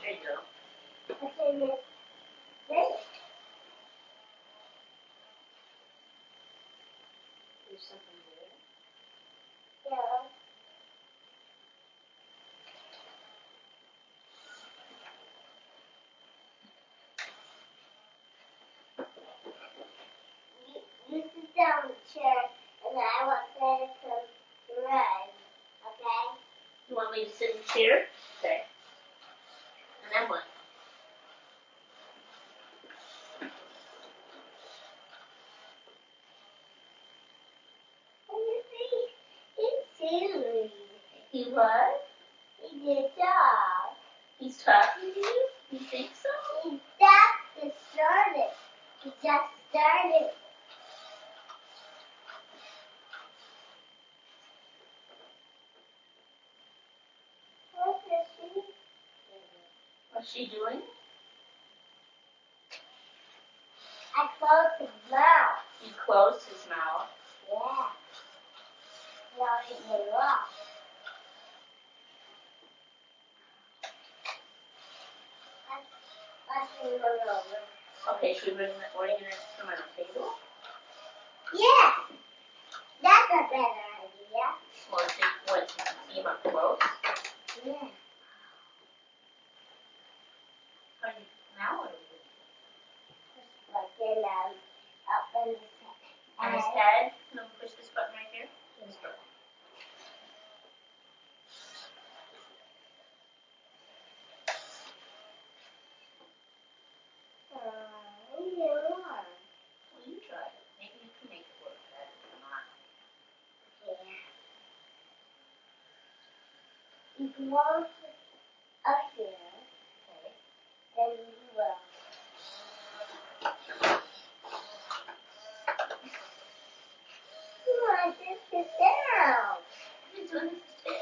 There you go. Okay, Miss. Great. There's something there. Yeah. You sit down in the chair, and I want to say some red. Okay? You want me to sit in the chair? Okay. And then what? And you see, he's silly. He what? He did a job. He's talking to you? You think so? He just started. He just started. What is she? What's she doing? I closed his mouth. You closed his mouth. Yeah. Now he's in rock. Let's move over. Okay, should we bring the ornaments from on the table? Yeah. That's a better idea. Or to what? To see him up close? Yeah. How do you, now what do we do? Just like in up in his head. On his head? No, push this button right here. This button. Yeah. Well, you try it. Maybe you can make it work better. Come on. Yeah. If you want up here, Okay. then you will. Come on, just sit down. He's doing his tail.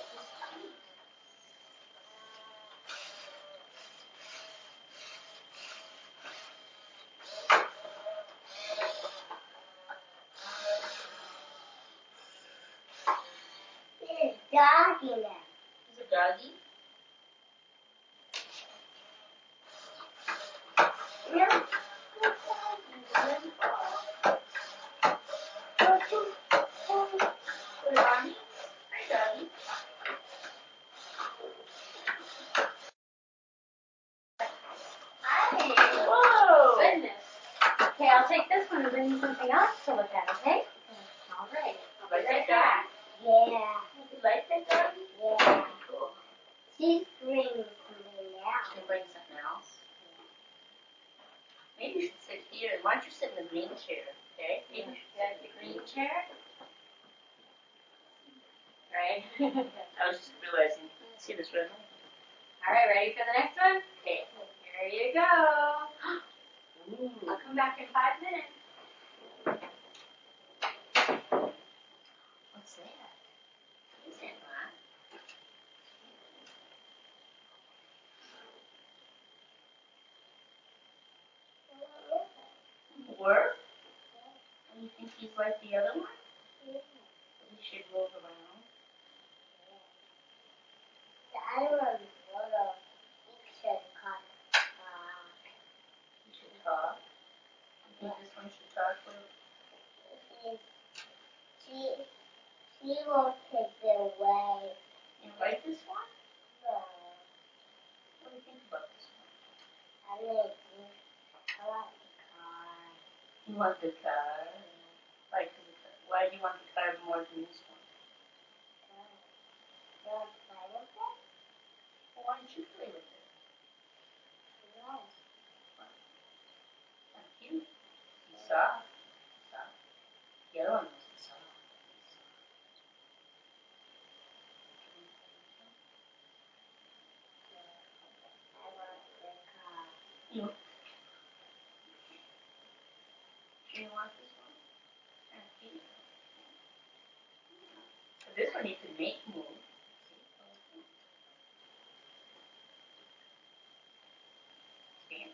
He's a doggy now. He's a doggy. No. Put it on me. Hi, doggy. Hi. Whoa. Goodness. Okay, I'll take this one and bring you something else to look at, okay? All right. I'll be right back. Yeah. You like that doggy? Yeah. Cool. She's bringing something now. Should I bring something else? Maybe you should sit here. Why don't you sit in the green chair, okay? Maybe you should sit in the green chair. Right. I was just realizing. See this red light? All right, ready for the next one? Okay. Here you go. Ooh. I'll come back in 5 minutes. What's that? Is that glass? Work? And you think he's like the other one? He should move around. The other one's little. He should come. He should talk. You think this one should talk for She won't take it away. you like this one? No. What do you think about this one? I like the car. You want the car? Like the car. Why do you want the car more than this one? You want to play with it? Well, why don't you play with it? No. Not cute. He's soft. Soft. The other one wasn't soft. I want the car. You sure you want this one? Not cute. But this one you can make move. Fancy.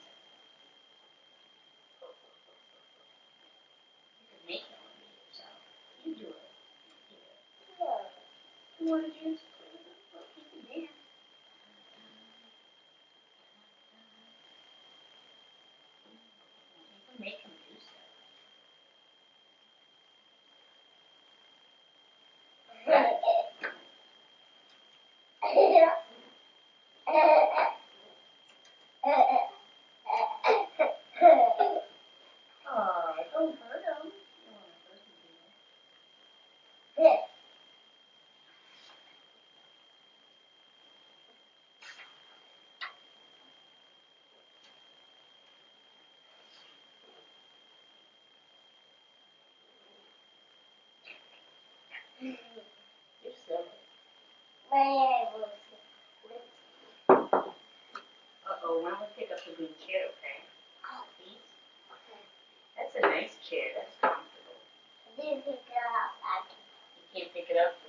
You can make it one yourself. You do it. You do it. No. You want to dance? You can dance. Aw, don't hurt him. You don't want to hurt him, do you? You're silly. Uh-oh, why don't we pick up the green chair, okay? Please? That's a nice chair. That's comfortable. You can't pick it up?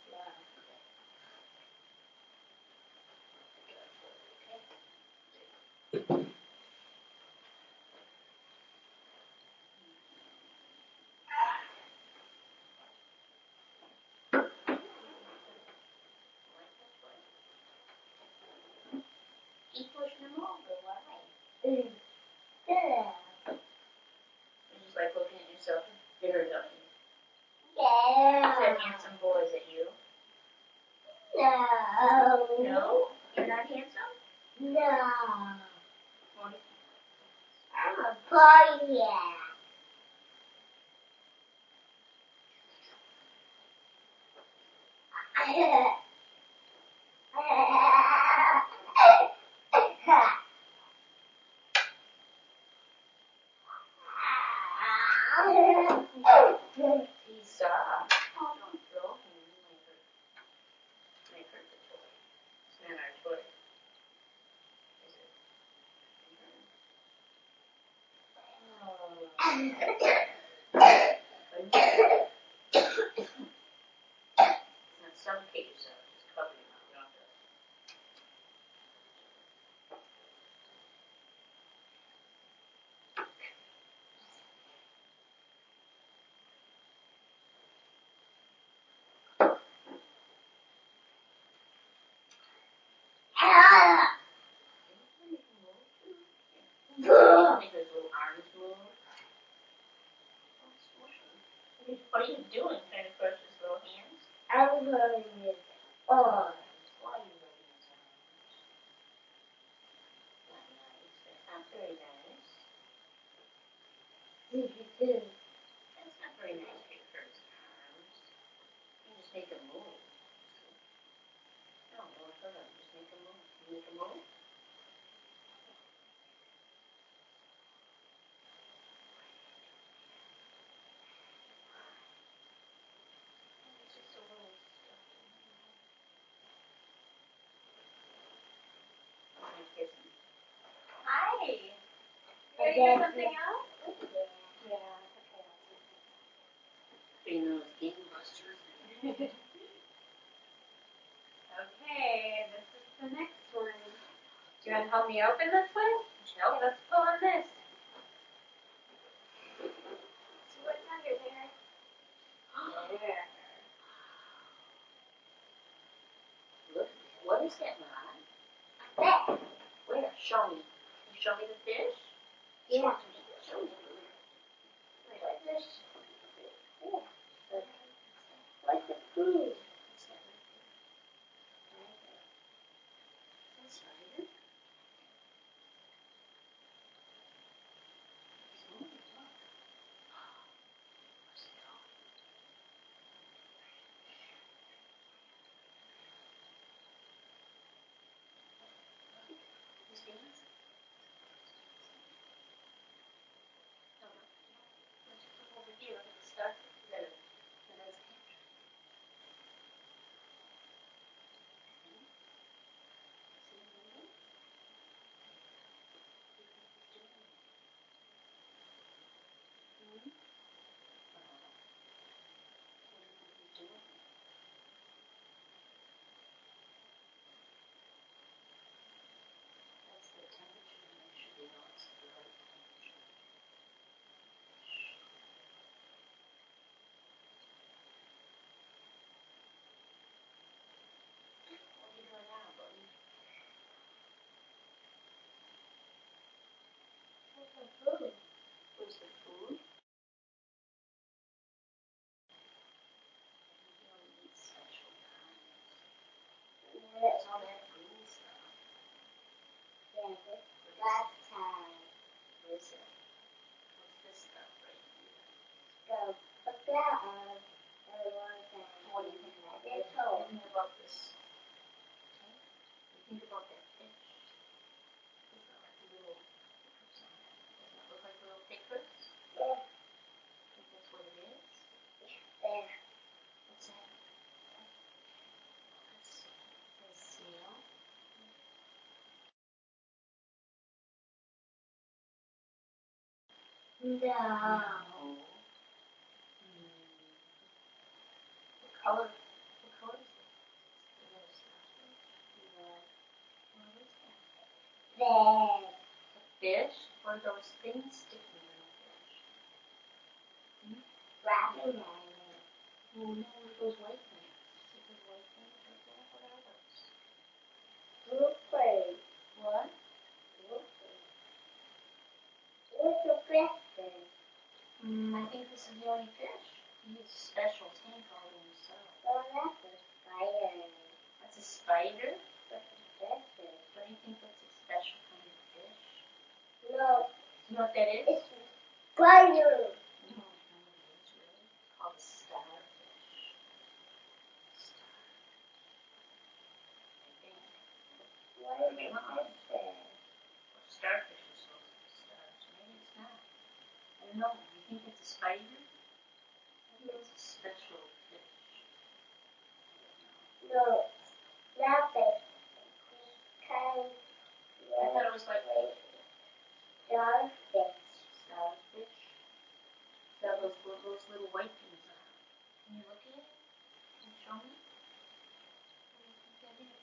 Keep pushing him over. Why? You just like looking at yourself in the mirror, don't you? Is that handsome boy? Is it you? No? You're not handsome? Well, I'm a boy, yeah. He's soft. Oh, don't throw him. You might hurt the toy. It's not our toy. Is it? Not suffocate yourself. Just cover your mouth. You don't have to. Make his little arms move. What are you doing? Trying to crush his little hands? I'm going with all. Why are you rubbing his arms? Not nice. That's not very nice. That's not very nice to hurt his arms. You just make him move. No, don't hurt him. Just make him move. You make him move? It's just a little stuff. Want to kiss him? Hi. Ready to do something else? Yeah. So you know it's gangbusters. Okay, this is the next one. Do you want to help me open this one? Okay, let's pull on this. See what's under there. There. Look, what is that, Ron? Where? Show me. Can you show me the fish? Yeah. Show me. What's this? Oh, what's the food? That's right. Over here, look at the stuff. That's the temperature to make sure you know it's the right temperature. What are you doing now, buddy? What's the food? Where's the food? You only eat special times. Think about that fish. It's not like little pickers on it. Doesn't it look like little pickers? Yeah. I think that's what it is. There. What's that? Let's see. It says seal. No. What color is it? Is it a starfish? What is that? There. A fish? What are those things sticking in the fish? Wrapping around it. Oh no, what are those white things? See those white things right there? What are those? Blueberry. What? Blueberry. What's the breakfast? I think this is the only fish. He has a special tank all to himself. Oh, that's a spider. That's a spider? That's a breakfast. What do you think that's a special kind of fish? No. You know what that is? It's a spider. No, no, it is really. It's called a starfish. Star. I think. What is it? Well, starfish are supposed to be stars. Maybe it's not. I don't know. You think it's a spider? I think it's a special fish. No. Rabbit. Kind I thought it was like starfish. starfish. That was what those little white things are. Can you look at it? Can you show me? What do you think that is?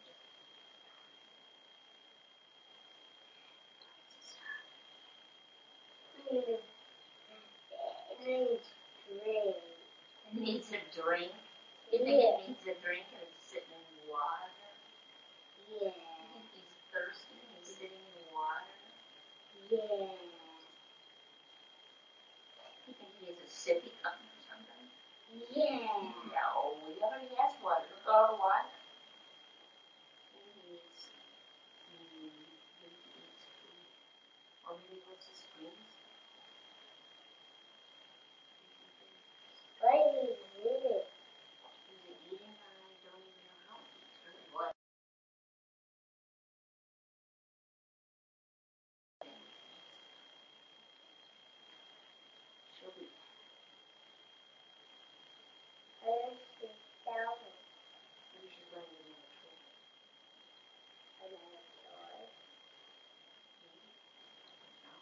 It needs drink. It needs a drink. You think it needs a drink and it's sitting in water? Yeah. You think he's thirsty and he's sitting in water? Yeah. You think he has a sippy cup or something? Yeah. No, he already has water. Look at all the water. Maybe he eats food. Or maybe what's his food? What are you eating? Is it eating? I don't even know how it eats. Really, what? She'll be. I don't see salmon. Maybe she's going to get another toy. Another toy. Maybe. No.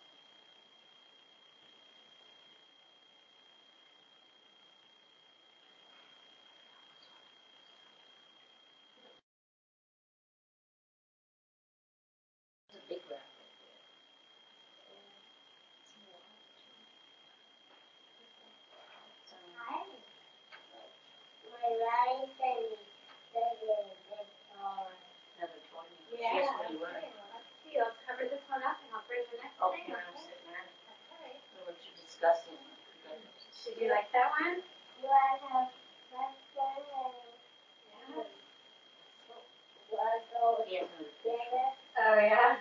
It's a big rat right there. It's in the water too. It's Hi. My rice and big toy. another toy. Yeah. She has to learn. Let's see, let's cover this one up and I'll bring the next Oh, thing. here I'm Okay? sitting there. That's all right. What you're discussing. Did you like that one? Do I have breakfast Yeah. Lego He has another fish. dinner? Oh, yeah.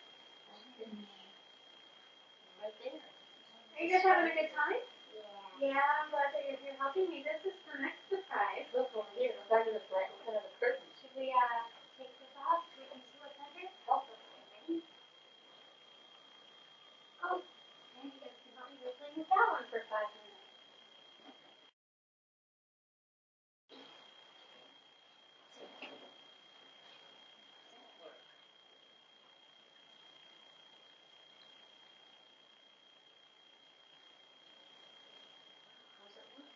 Right there. Are you guys having a good time? Yeah. Yeah, I'm glad that you're here helping me. This is the next surprise. Look over here. Look under the flat. Look under the curtains. Should we take this off so we can see what's under? Oh, ready? Oh, and you guys can help me with playing with that one for 5 minutes. How's it look?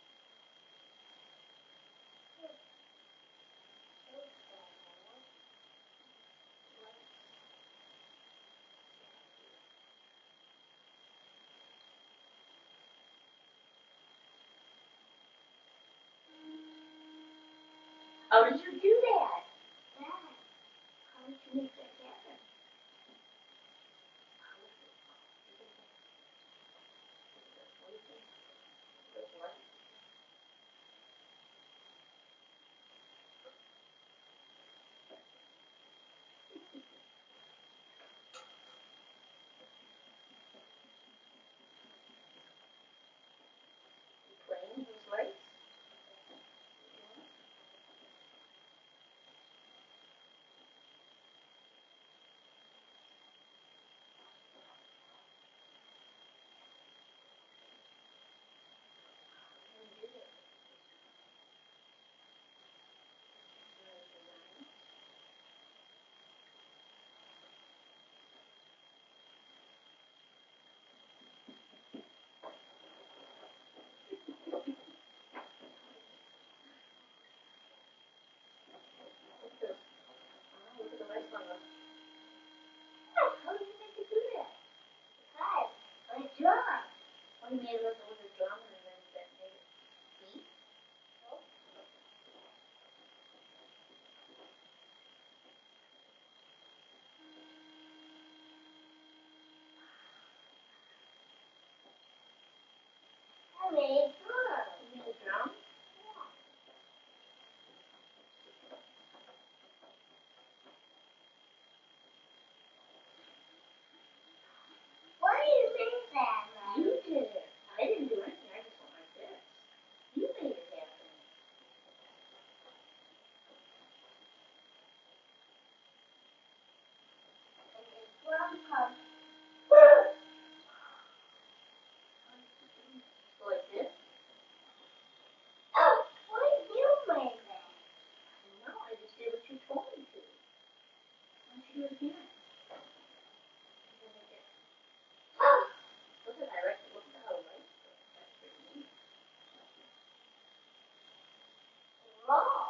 How did you do that? How did you make that happen? What do you think? Look what? You playing those lights? do it again. Look at that. Look at how light. That's pretty neat. Mom.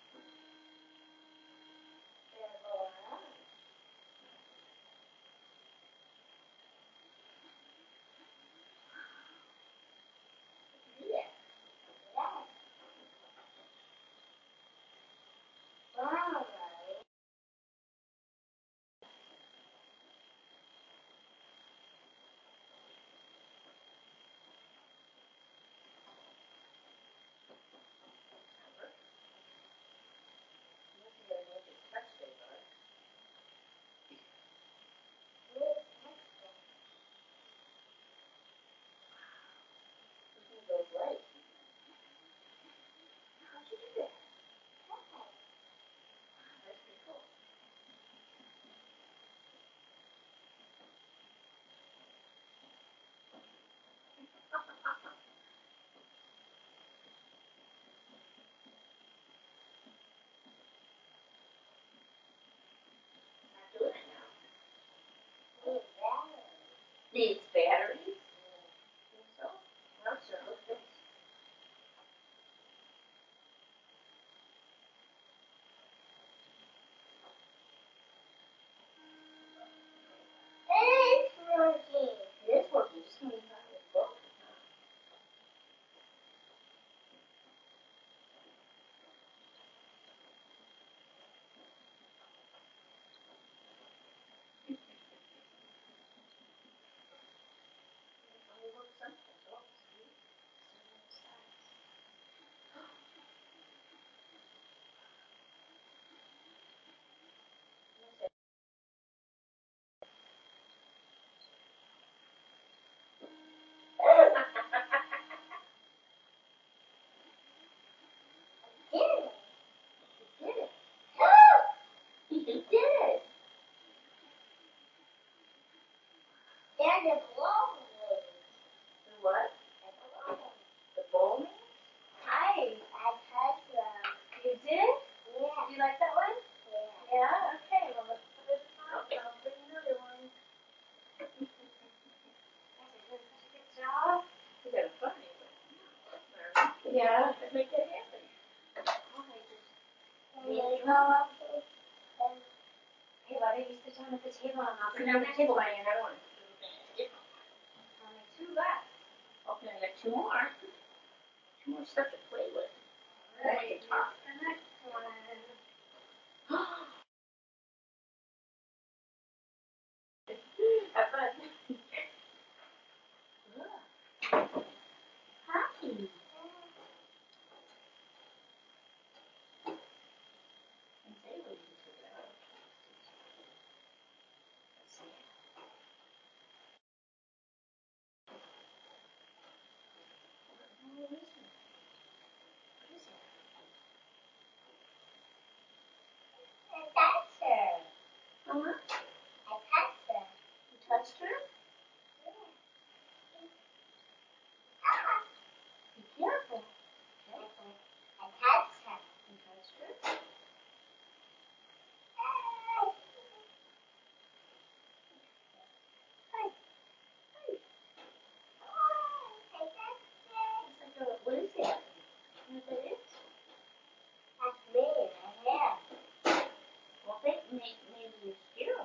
Yeah. Wow. Needs batteries? So, well, sure, look at this. It's working. It is working, just when you thought it was broken. Only works sometimes, oh, see? Did it? He did it. There's a blow. The what? The bowling? Hi. I touched them. You did? Yeah. You like that one? Yeah. Yeah? Okay, well, let's put it out and I'll bring another one. That's a such a good job. You got a funny one. Yeah. Let's make that happen. They go up and Hey, why don't you sit down at the table and I'll Okay, sit now down at next the table. one, another one. Only two left. Okay, I got two more. Two more stuff to play with. Right. The next one. Have fun. Hi. And say what you took it out. Let's see. What is it? What is it? I touched her. Uh-huh. I touched her. You touched her? Be careful. Careful. I touched her. You touched her? Hi. Hi. I touched her. It's like a, what is that? You know what that is? That's me, right here. Well, maybe you scare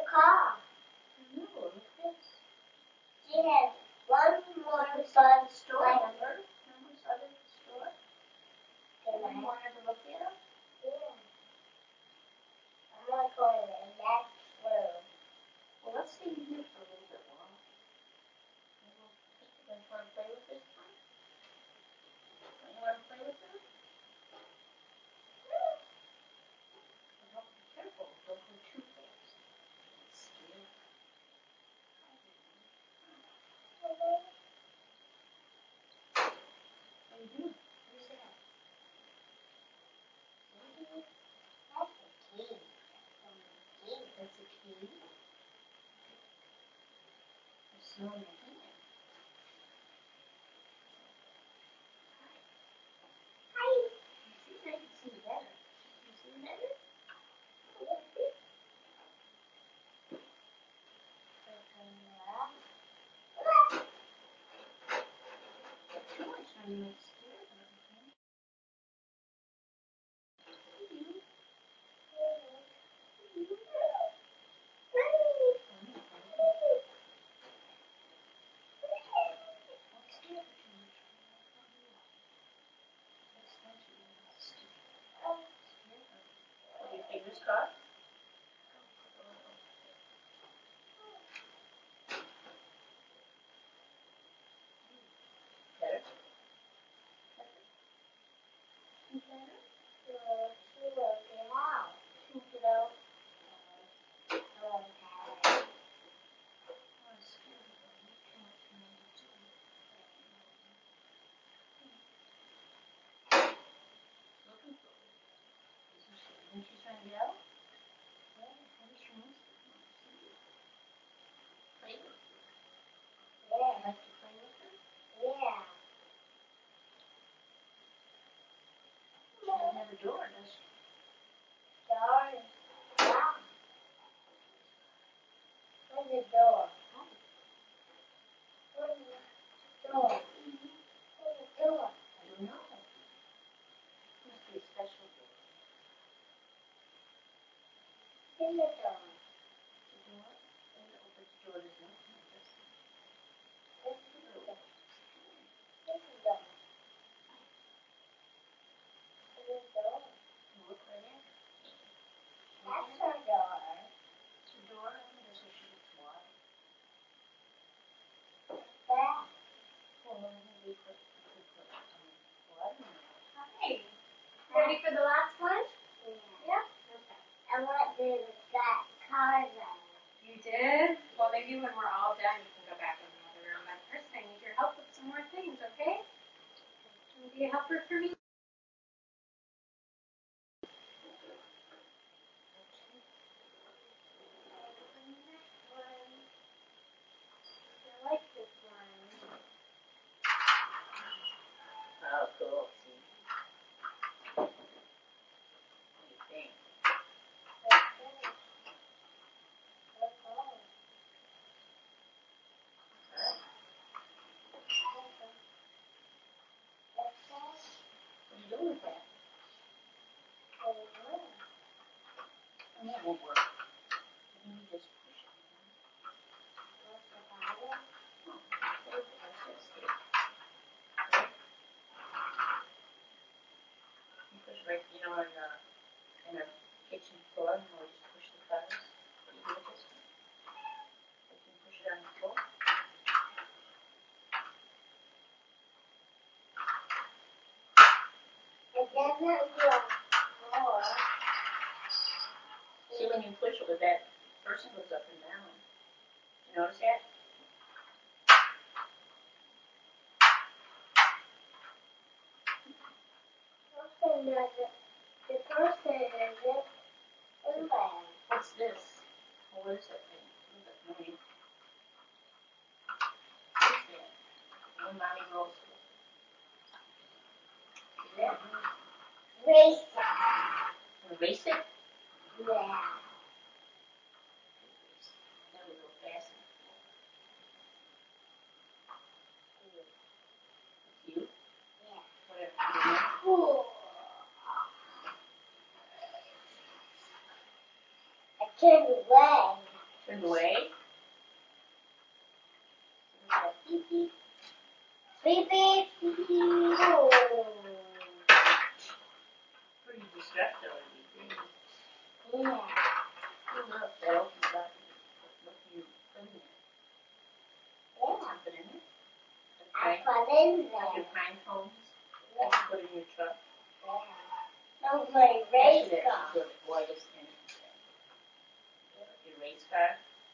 car. No, look at this. She has one more It's fun in the store, like remember? Remember we saw it in the store? Can You I? wanted to look at them? Yeah. I'm gonna go in the next room. Well, let's stay in here for a little bit while. You want to play with this one? Don't you want to play with them? Well, be careful. Don't go too fast. It's scary. What are you doing? What is that? That's the key. That's a key. It's still in your hand. Hi. You see, I can see better. You see better? Too much now you might scare them. Your fingers crossed? Better? Better? She will get out. Shoot it out. Oh, okay. Oh, it's scary though. You too much money too. Looking for it. Isn't she trying to get out? Yeah, maybe she wants to come out. See? Play with her. Yeah. Like to play with her? Yeah. She doesn't have a door, does she? Door is locked. Where's the door? Where's the door? Where's the door? I don't know. Must be a special door. In the door. The door? I don't know, but the door doesn't open, it does. This is the door. This is the door. This is the door. Look right at her. That's her door. It's her door. I think that's where she gets water. That. Well, maybe put water in there. Hi. Ready for the last one? Yeah. Okay. I want to got cars on it. You did? Well, maybe when we're all done, you can go back in the other room. But first, I need your help with some more things, okay? Can you be a helper for me? I like this one. Oh, cool. See? What do you think? That's good. That's all. Huh? That's all. What are you doing with that? Oh, good. And that won't work. You just push it. What's the bottom? That's just it. You push right, you know, in a kitchen floor, and we'll just push the covers. What do you do with this one? You can push it on the floor. It doesn't go floor. See, when you push it with that, person goes up and down. You notice that? Person doesn't. The person isn't in there. What's this? Oh, what is that thing? What is that thing? What is that? When mommy rolls it. See that? Race. Erase it? Yeah. That would go fast. It's you? Yeah. Whatever. Cool. I turned away. Turned away. Beep beep. Beep beep. Beep beep. Oh. Pretty destructive. Yeah. Look, that opens up. What do you put in there? Yeah. Something in it? I Okay. put in Like there. your pine cones? Yeah. Put in your truck? Yeah. No, my race Actually, car. that's the whitest in it. Your race car?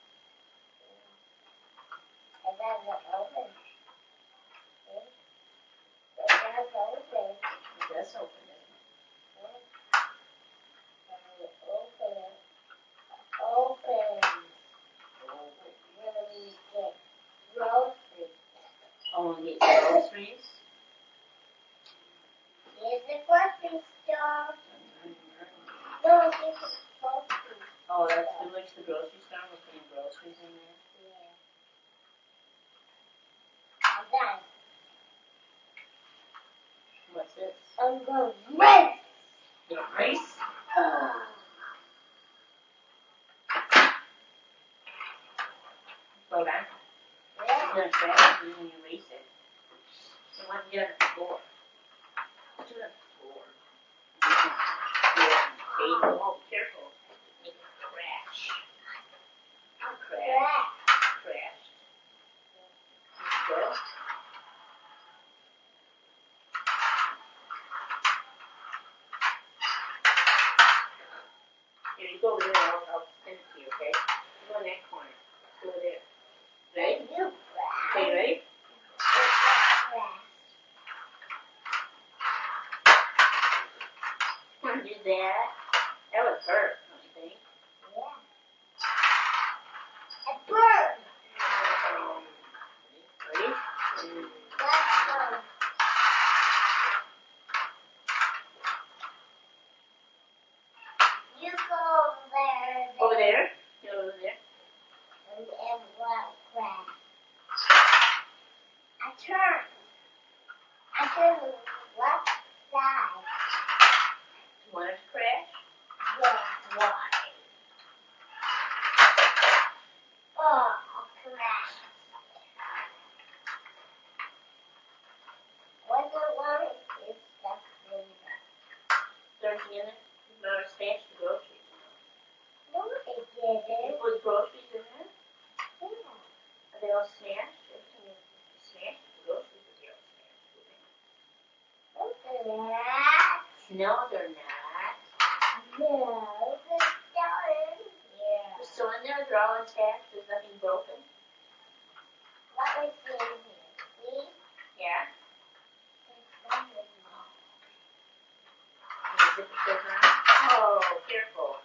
And then the oven. See? It does open. It does open, doesn't it? Open. Open. Oh, Where we get groceries. oh, and get your groceries? Here's the grocery store. No, here's the grocery. Oh, that's too much. The grocery store. We're putting groceries in there. Yeah. I'm done. What's this? I'm going to race. You want rice? Slow down. You're Yeah. gonna crash and then you erase it. You want to get on the floor. Put it on the floor. Yeah. Oh, careful. Make it crash. Crash. Yeah. Crash. Good. Here, you go over there. I'll send it to you, okay? You go in that corner. Go over there. Ready? You Okay, you ready? Do that. That would hurt, don't you think? Yeah. A bird. Ready? That's one. You go over there. Over there? You go over there? And what crash? I turn. I turn to the left side. You want it to crash? Yeah. Why? Oh, crash. What the one is stuck in there? Something in it? You better smash the groceries. No, it You didn't. put groceries in there? Yeah. Are they all smashed? Everything is smashed. The groceries are all smashed. Look at that. No, they're not. No, they're still in here. They're still in there. They're all intact. There's nothing broken. Let me see in here. See? Yeah. There's something in there. And the zipper goes on. Oh, careful.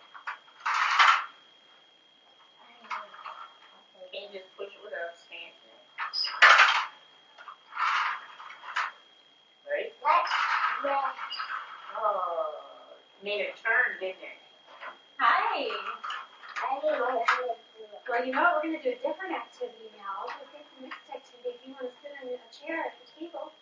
Can you just push it without smashing it? Right? Yeah. Oh, made a turn, didn't it? Hi. I didn't want to do it. Well, you know what? We're going to do a different activity now. We'll take the next activity. If you want to sit in a chair at the table.